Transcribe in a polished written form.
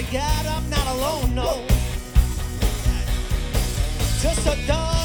God, I'm not alone, no. Just a dog.